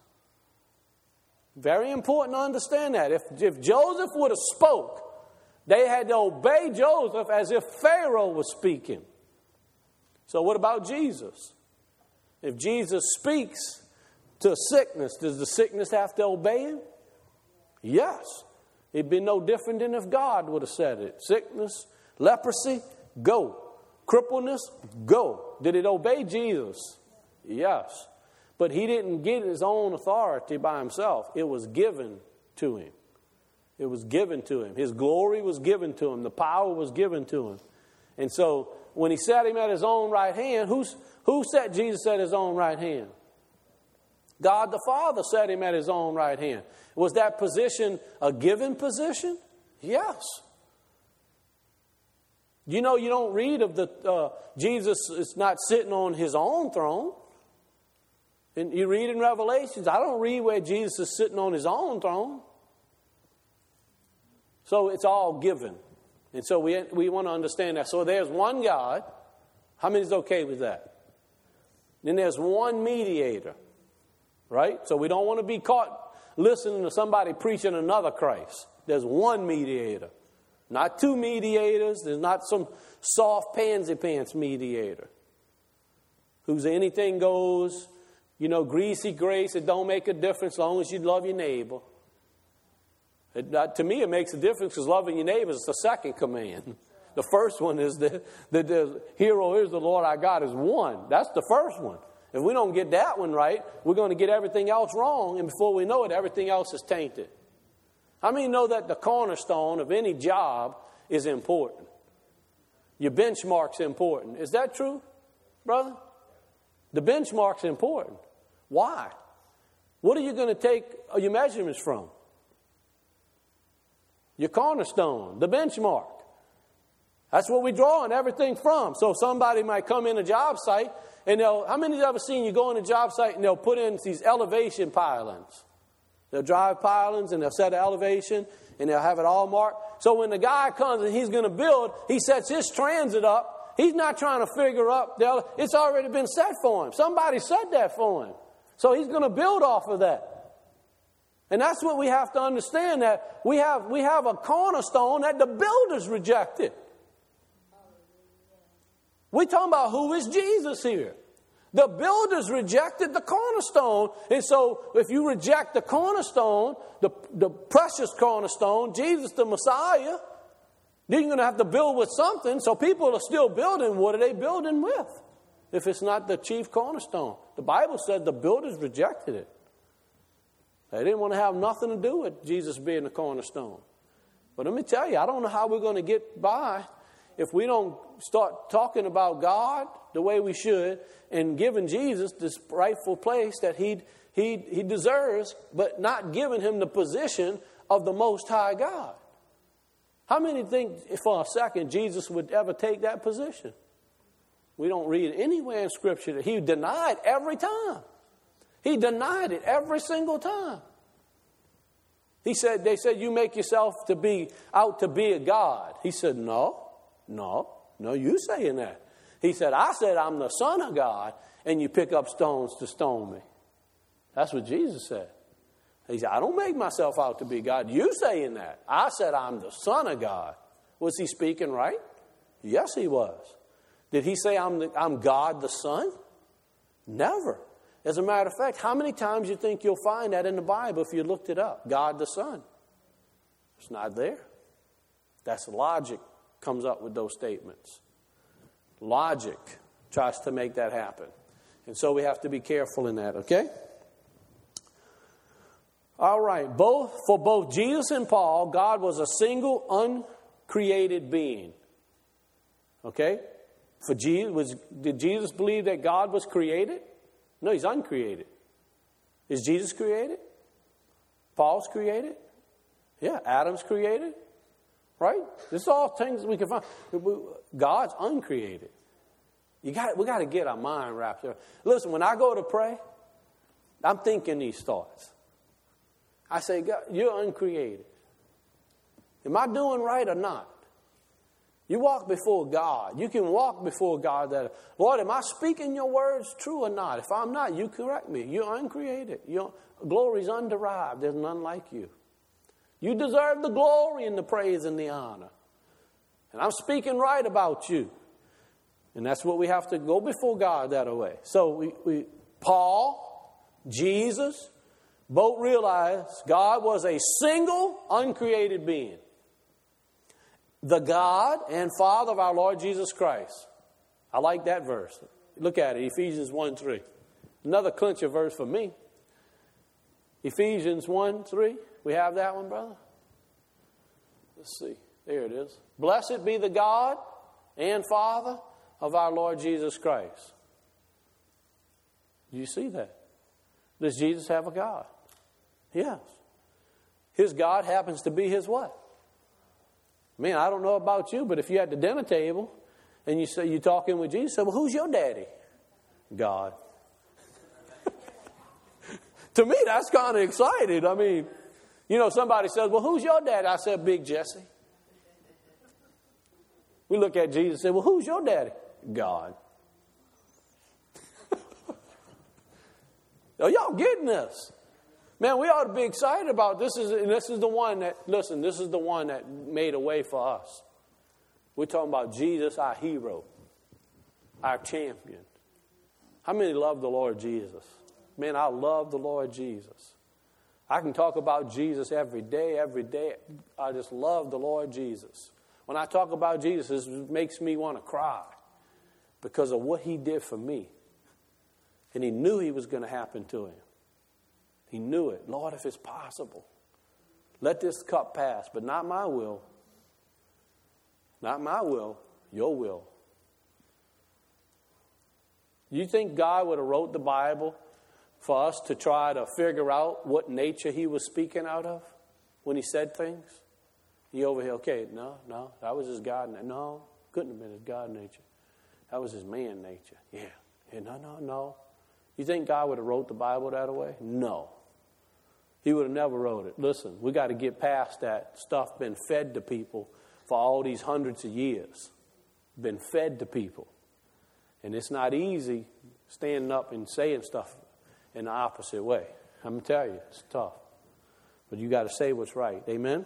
Speaker 1: Very important to understand that. If Joseph would have spoke, they had to obey Joseph as if Pharaoh was speaking. So what about Jesus? If Jesus speaks to sickness, does the sickness have to obey him? Yes. It'd be no different than if God would have said it. Sickness, leprosy, go. Crippleness, go. Did it obey Jesus? Yes. But he didn't get his own authority by himself. It was given to him. It was given to him. His glory was given to him. The power was given to him. And so when he set him at his own right hand, who set Jesus at his own right hand? God the Father set him at his own right hand. Was that position a given position? Yes. You know, you don't read of Jesus is not sitting on his own throne. And you read in Revelations, I don't read where Jesus is sitting on his own throne. So it's all given. And so we want to understand that. So there's one God. How many is okay with that? Then there's one mediator, right? So we don't want to be caught listening to somebody preaching another Christ. There's one mediator. Not two mediators. There's not some soft pansy pants mediator who's anything goes, greasy grace. It don't make a difference as long as you love your neighbor. To me, it makes a difference because loving your neighbor is the second command. The first one is the hero is the Lord our God is one. That's the first one. If we don't get that one right, we're going to get everything else wrong. And before we know it, everything else is tainted. How many know that the cornerstone of any job is important? Your benchmark's important. Is that true, brother? The benchmark's important. Why? What are you going to take your measurements from? Your cornerstone, the benchmark. That's what we're drawing everything from. So somebody might come in a job site, and how many have ever seen you go in a job site and they'll put in these elevation pilings? They'll drive pilings and they'll set an elevation and they'll have it all marked. So when the guy comes and he's going to build, he sets his transit up. He's not trying to figure up. It's already been set for him. Somebody set that for him. So he's going to build off of that. And that's what we have to understand, that we have a cornerstone that the builders rejected. We're talking about who is Jesus here. The builders rejected the cornerstone. And so if you reject the cornerstone, the precious cornerstone, Jesus the Messiah, then you're going to have to build with something. So people are still building. What are they building with if it's not the chief cornerstone? The Bible said the builders rejected it. They didn't want to have nothing to do with Jesus being the cornerstone. But let me tell you, I don't know how we're going to get by if we don't start talking about God the way we should and giving Jesus this rightful place that he deserves, but not giving him the position of the Most High God. How many think for a second Jesus would ever take that position? We don't read anywhere in Scripture that he denied every time. He denied it every single time. They said, you make yourself out to be a God. He said, no, you saying that. He said, I said I'm the Son of God, and you pick up stones to stone me. That's what Jesus said. He said, I don't make myself out to be God. You saying that. I said I'm the Son of God. Was he speaking right? Yes, he was. Did he say I'm God the Son? Never. As a matter of fact, how many times you think you'll find that in the Bible if you looked it up? God the Son. It's not there. That's logic comes up with those statements. Logic tries to make that happen. And so we have to be careful in that, okay? All right. For both Jesus and Paul, God was a single, uncreated being. Okay? Did Jesus believe that God was created? No, he's uncreated. Is Jesus created? Paul's created? Yeah, Adam's created. Right? This is all things we can find. God's uncreated. We got to get our mind wrapped around. Listen, when I go to pray, I'm thinking these thoughts. I say, God, you're uncreated. Am I doing right or not? You walk before God. You can walk before God that, Lord, am I speaking your words true or not? If I'm not, you correct me. You're uncreated. Your glory's underived. There's none like you. You deserve the glory and the praise and the honor. And I'm speaking right about you. And that's what we have to go before God that way. So Paul, Jesus, both realized God was a single, uncreated being. The God and Father of our Lord Jesus Christ. I like that verse. Look at it, Ephesians 1:3. Another clincher verse for me. Ephesians 1:3. We have that one, brother? Let's see. There it is. Blessed be the God and Father of our Lord Jesus Christ. Do you see that? Does Jesus have a God? Yes. His God happens to be his what? Man, I don't know about you, but if you're at the dinner table and you say you're talking with Jesus, you say, well, who's your daddy? God. To me, that's kind of exciting. I mean, somebody says, well, who's your daddy? I said, Big Jesse. We look at Jesus and say, well, who's your daddy? God. Are y'all getting this? Man, we ought to be excited about this. This is the one that, listen, this is the one that made a way for us. We're talking about Jesus, our hero, our champion. How many love the Lord Jesus? Man, I love the Lord Jesus. I can talk about Jesus every day, every day. I just love the Lord Jesus. When I talk about Jesus, it makes me want to cry because of what he did for me. And he knew he was going to happen to him. He knew it. Lord, if it's possible, let this cup pass, but not my will. Not my will, your will. You think God would have wrote the Bible for us to try to figure out what nature he was speaking out of when he said things? He over here, okay, no, that was his God nature. No, couldn't have been his God nature. That was his man nature. Yeah, no. You think God would have wrote the Bible that way? No. He would have never wrote it. Listen, we got to get past that stuff been fed to people for all these hundreds of years. Been fed to people. And it's not easy standing up and saying stuff in the opposite way. I'm going to tell you, it's tough. But you got to say what's right. Amen?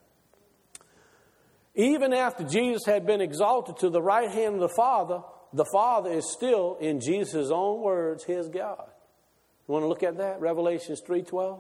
Speaker 1: Even after Jesus had been exalted to the right hand of the Father is still, in Jesus' own words, his God. You want to look at that? Revelations 3:12.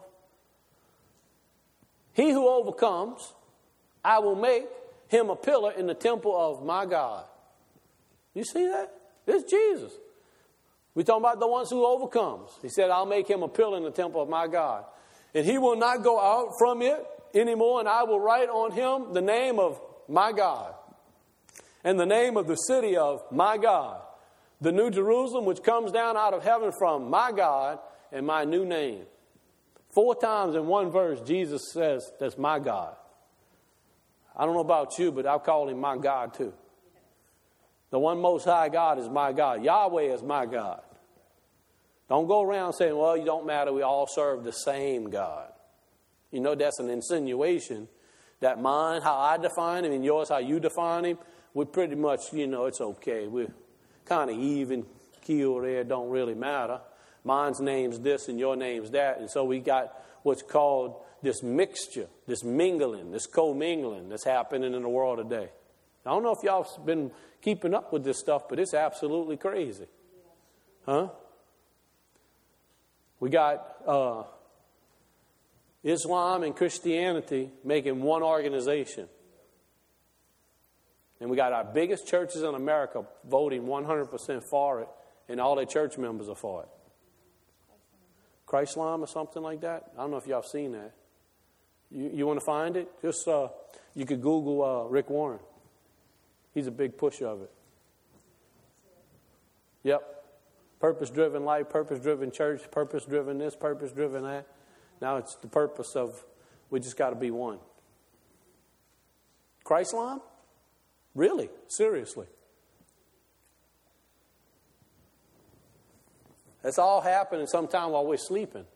Speaker 1: He who overcomes, I will make him a pillar in the temple of my God. You see that? This is Jesus. We're talking about the ones who overcomes. He said, I'll make him a pillar in the temple of my God. And he will not go out from it anymore, and I will write on him the name of my God and the name of the city of my God, the new Jerusalem which comes down out of heaven from my God, and my new name. 4 times in one verse, Jesus says, that's my God. I don't know about you, but I'll call him my God too. The one most high God is my God. Yahweh is my God. Don't go around saying, well, you don't matter. We all serve the same God. You know, that's an insinuation that mine, how I define him, and yours, how you define him, we pretty much, it's okay. We're kind of even keel there. Don't really matter. Mine's name's this and your name's that. And so we got what's called this mixture, this mingling, this co-mingling that's happening in the world today. I don't know if y'all have been keeping up with this stuff, but it's absolutely crazy. Huh? We got Islam and Christianity making one organization. And we got our biggest churches in America voting 100% for it, and all their church members are for it. Chrislam or something like that. I don't know if y'all have seen that. You want to find it? Just you could Google Rick Warren. He's a big pusher of it. Yep. Purpose-driven life, purpose-driven church, purpose-driven this, purpose-driven that. Now it's the purpose of we just got to be one. Chrislam? Really? Seriously? That's all happening sometime while we're sleeping.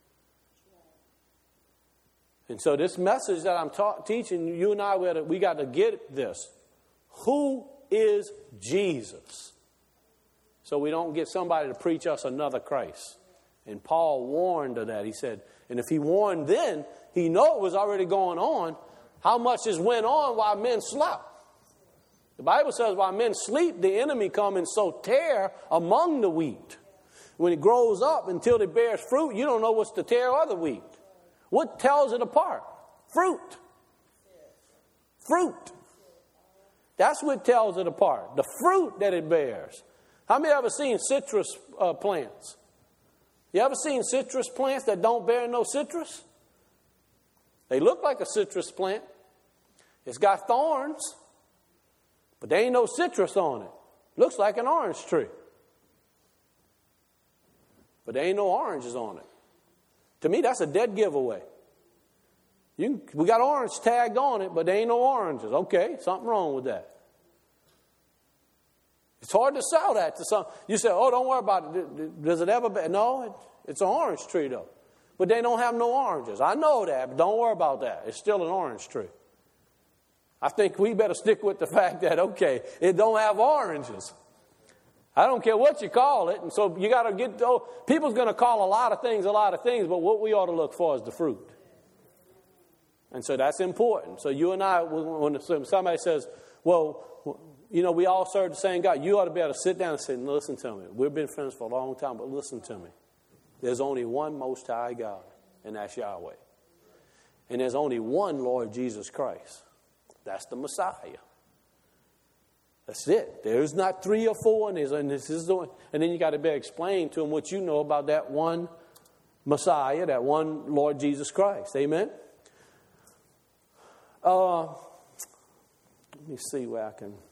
Speaker 1: And so this message that I'm teaching, you and I, we got to get this. Who is Jesus? So we don't get somebody to preach us another Christ. And Paul warned of that. He said, and if he warned then, he knew it was already going on. How much has went on while men slept? The Bible says while men sleep, the enemy come and sow tear among the wheat. When it grows up until it bears fruit, you don't know what's the tear or the wheat. What tells it apart? Fruit. Fruit. That's what tells it apart. The fruit that it bears. How many ever seen citrus plants? You ever seen citrus plants that don't bear no citrus? They look like a citrus plant. It's got thorns, but there ain't no citrus on it. Looks like an orange tree. But there ain't no oranges on it. To me, that's a dead giveaway. We got orange tagged on it, but there ain't no oranges. Okay, something wrong with that. It's hard to sell that to some. You say, oh, don't worry about it. Does it ever be? No, it's an orange tree, though. But they don't have no oranges. I know that, but don't worry about that. It's still an orange tree. I think we better stick with the fact that, okay, it don't have oranges. I don't care what you call it. And so you got to get, people's going to call a lot of things, but what we ought to look for is the fruit. And so that's important. So you and I, when somebody says, well, you know, we all serve the same God, you ought to be able to sit down and say, listen to me. We've been friends for a long time, but listen to me. There's only one Most High God, and that's Yahweh. And there's only one Lord Jesus Christ. That's the Messiah. That's it. There's not 3 or 4, and then you got to be able to explain to them what you know about that one Messiah, that one Lord Jesus Christ. Amen? Let me see where I can.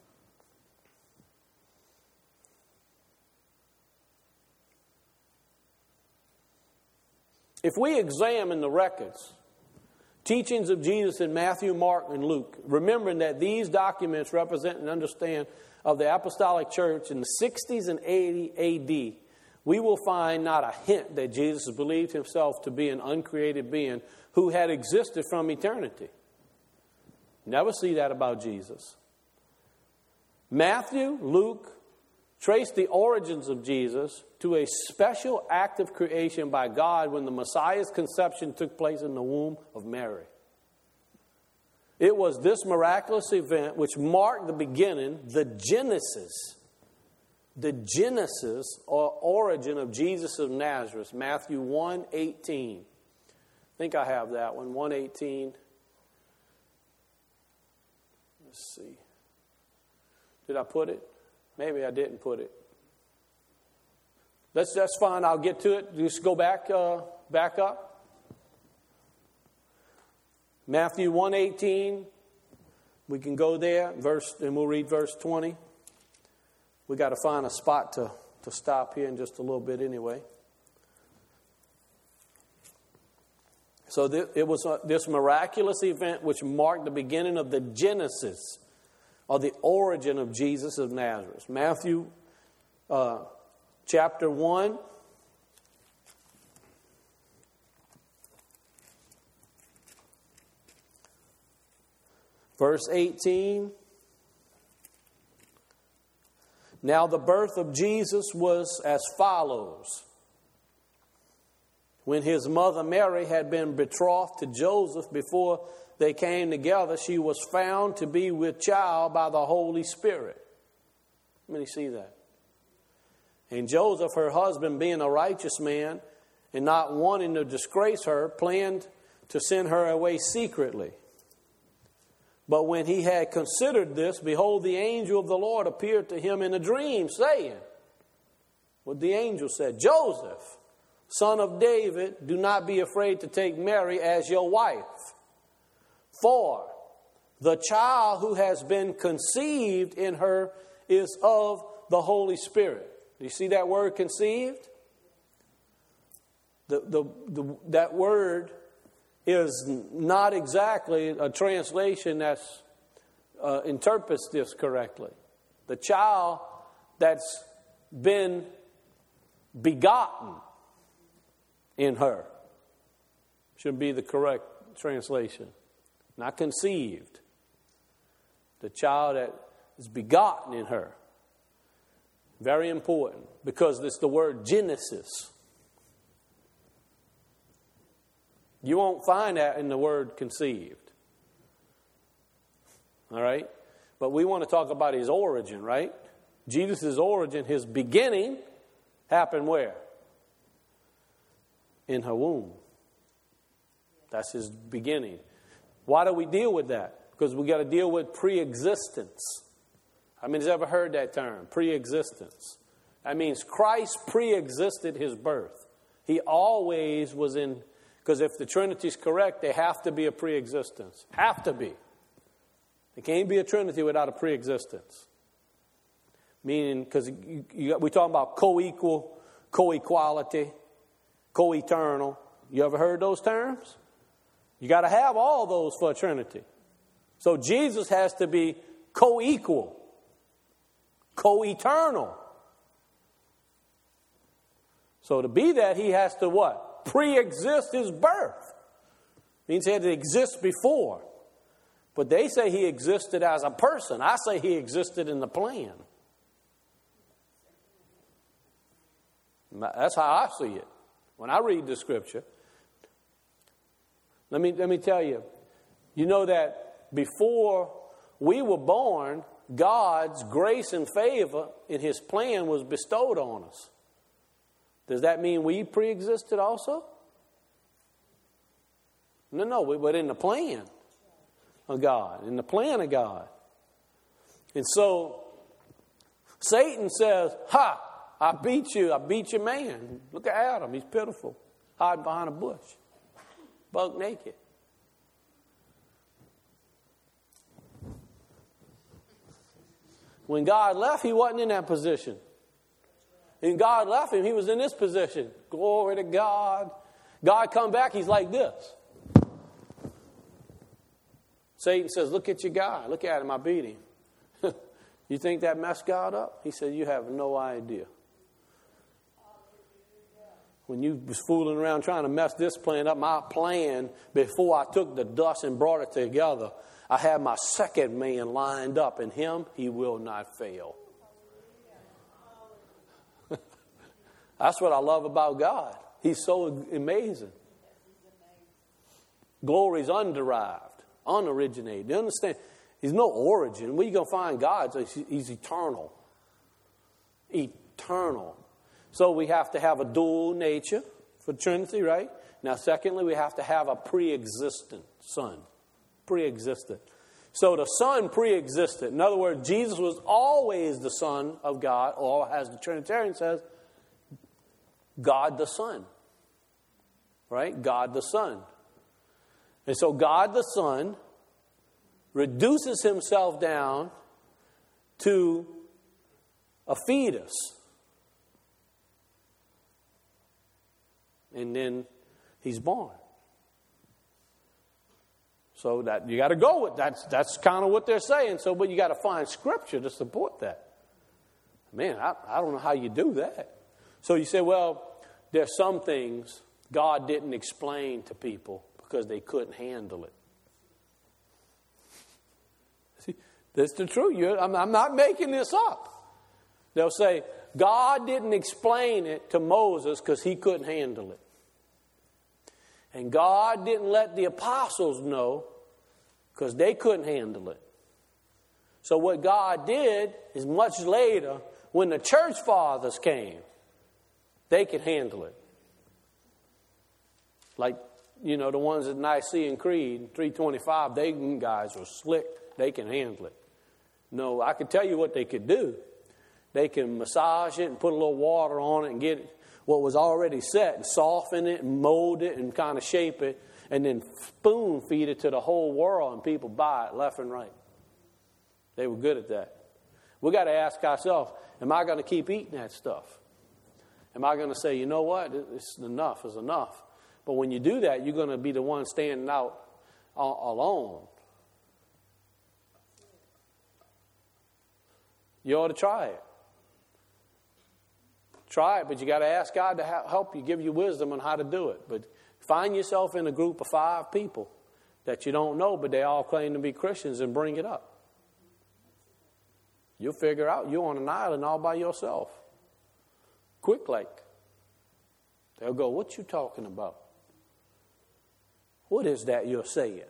Speaker 1: If we examine the records, teachings of Jesus in Matthew, Mark, and Luke, remembering that these documents represent an understanding of the apostolic church in the 60s and 80 A.D., we will find not a hint that Jesus believed himself to be an uncreated being who had existed from eternity. Never see that about Jesus. Matthew, Luke, trace the origins of Jesus to a special act of creation by God when the Messiah's conception took place in the womb of Mary. It was this miraculous event which marked the beginning, the Genesis or origin of Jesus of Nazareth. Matthew 1:18. I think I have that one, 1:18. Let's see. Did I put it? Maybe I didn't put it. That's fine. I'll get to it. Just go back up. Matthew 1:18. We can go there, and we'll read verse 20. We got to find a spot to stop here in just a little bit anyway. So it was this miraculous event which marked the beginning of the Genesis, or the origin of Jesus of Nazareth. Matthew chapter 1. Verse 18. Now the birth of Jesus was as follows. When his mother Mary had been betrothed to Joseph, before they came together, she was found to be with child by the Holy Spirit. Let me see that. And Joseph, her husband, being a righteous man and not wanting to disgrace her, planned to send her away secretly. But when he had considered this, behold, the angel of the Lord appeared to him in a dream, saying, what the angel said, Joseph, son of David, do not be afraid to take Mary as your wife. For the child who has been conceived in her is of the Holy Spirit. Do you see that word conceived? That word is not exactly a translation that interprets this correctly. The child that's been begotten in her should be the correct translation. Not conceived. The child that is begotten in her. Very important, because it's the word Genesis. You won't find that in the word conceived. All right? But we want to talk about his origin, right? Jesus' origin, his beginning, happened where? In her womb. That's his beginning. Why do we deal with that? Because we got to deal with pre-existence. How many has ever heard that term? Pre-existence. That means Christ pre-existed his birth. He always was in, because if the Trinity is correct, they have to be a pre-existence. Have to be. There can't be a Trinity without a pre-existence. Meaning, because we're talking about co-equal, co-equality, co-eternal. You ever heard those terms? You got to have all those for a Trinity. So Jesus has to be co-equal, co-eternal. So to be that, he has to what? Pre-exist his birth. Means he had to exist before. But they say he existed as a person. I say he existed in the plan. That's how I see it when I read the scripture. Let me tell you, you know that before we were born, God's grace and favor in His plan was bestowed on us. Does that mean we pre-existed also? No, but in the plan of God, in the plan of God. And so Satan says, ha, I beat you man. Look at Adam, he's pitiful, hiding behind a bush, buck naked. When God left, he wasn't in that position. And God left him, he was in this position. Glory to God. God come back, he's like this. Satan says, look at your guy. Look at him, I beat him. You think that messed God up? He said, you have no idea. When you was fooling around trying to mess this plan up, my plan, before I took the dust and brought it together, I had my second man lined up, and him, he will not fail. That's what I love about God. He's so amazing. Glory's underived, unoriginated. You understand? There's no origin. Where you going to find God? He's eternal. Eternal. So we have to have a dual nature for Trinity, right? Now, secondly, we have to have a pre-existent Son. Pre-existent. So the Son pre-existed. In other words, Jesus was always the Son of God, or as the Trinitarian says, God the Son. Right? God the Son. And so God the Son reduces himself down to a fetus. And then he's born. So that you got to go with that's kind of what they're saying. So, but you got to find scripture to support that. Man, I don't know how you do that. So you say, well, there's some things God didn't explain to people because they couldn't handle it. See, that's the truth. I'm not making this up. They'll say, God didn't explain it to Moses because he couldn't handle it. And God didn't let the apostles know because they couldn't handle it. So what God did is much later, when the church fathers came, they could handle it. Like, the ones at Nicene Creed, 325, they guys were slick. They can handle it. No, I can tell you what they could do. They can massage it and put a little water on it and get what was already set and soften it and mold it and kind of shape it and then spoon feed it to the whole world and people buy it left and right. They were good at that. We got to ask ourselves, am I going to keep eating that stuff? Am I going to say, you know what, it's enough is enough? But when you do that, you're going to be the one standing out alone. You ought to try it. Try it, but you got to ask God to help you, give you wisdom on how to do it. But find yourself in a group of 5 people that you don't know, but they all claim to be Christians, and bring it up. You'll figure out you're on an island all by yourself. Quick like. They'll go, what you talking about? What is that you're saying?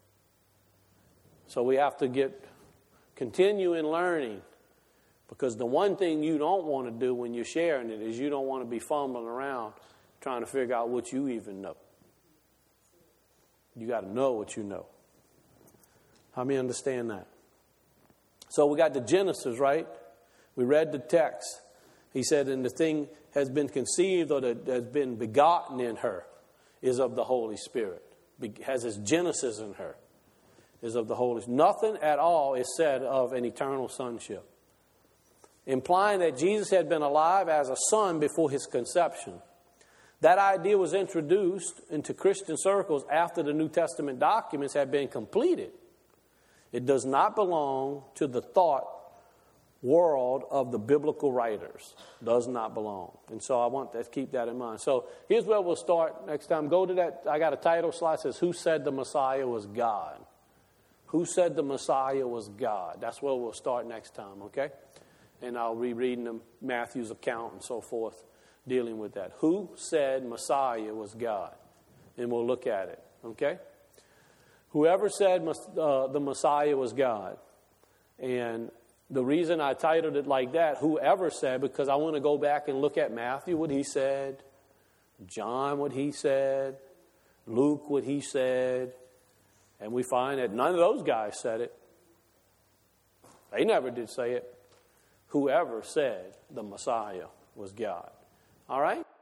Speaker 1: So we have to continue in learning. Because the one thing you don't want to do when you're sharing it is you don't want to be fumbling around trying to figure out what you even know. You got to know what you know. How many understand that? So we got the Genesis, right? We read the text. He said, and the thing has been conceived or that has been begotten in her is of the Holy Spirit. Has its genesis in her. Is of the Holy Spirit. Nothing at all is said of an eternal sonship. Implying that Jesus had been alive as a son before his conception. That idea was introduced into Christian circles after the New Testament documents had been completed. It does not belong to the thought world of the biblical writers. Does not belong. And so I want to keep that in mind. So here's where we'll start next time. Go to that. I got a title slide that says, Who Said the Messiah Was God? Who said the Messiah was God? That's where we'll start next time, okay? And I'll be reading Matthew's account and so forth dealing with that. Who said Messiah was God? And we'll look at it, okay? Whoever said the Messiah was God. And the reason I titled it like that, whoever said, because I want to go back and look at Matthew, what he said, John, what he said, Luke, what he said, and we find that none of those guys said it. They never did say it. Whoever said the Messiah was God. All right?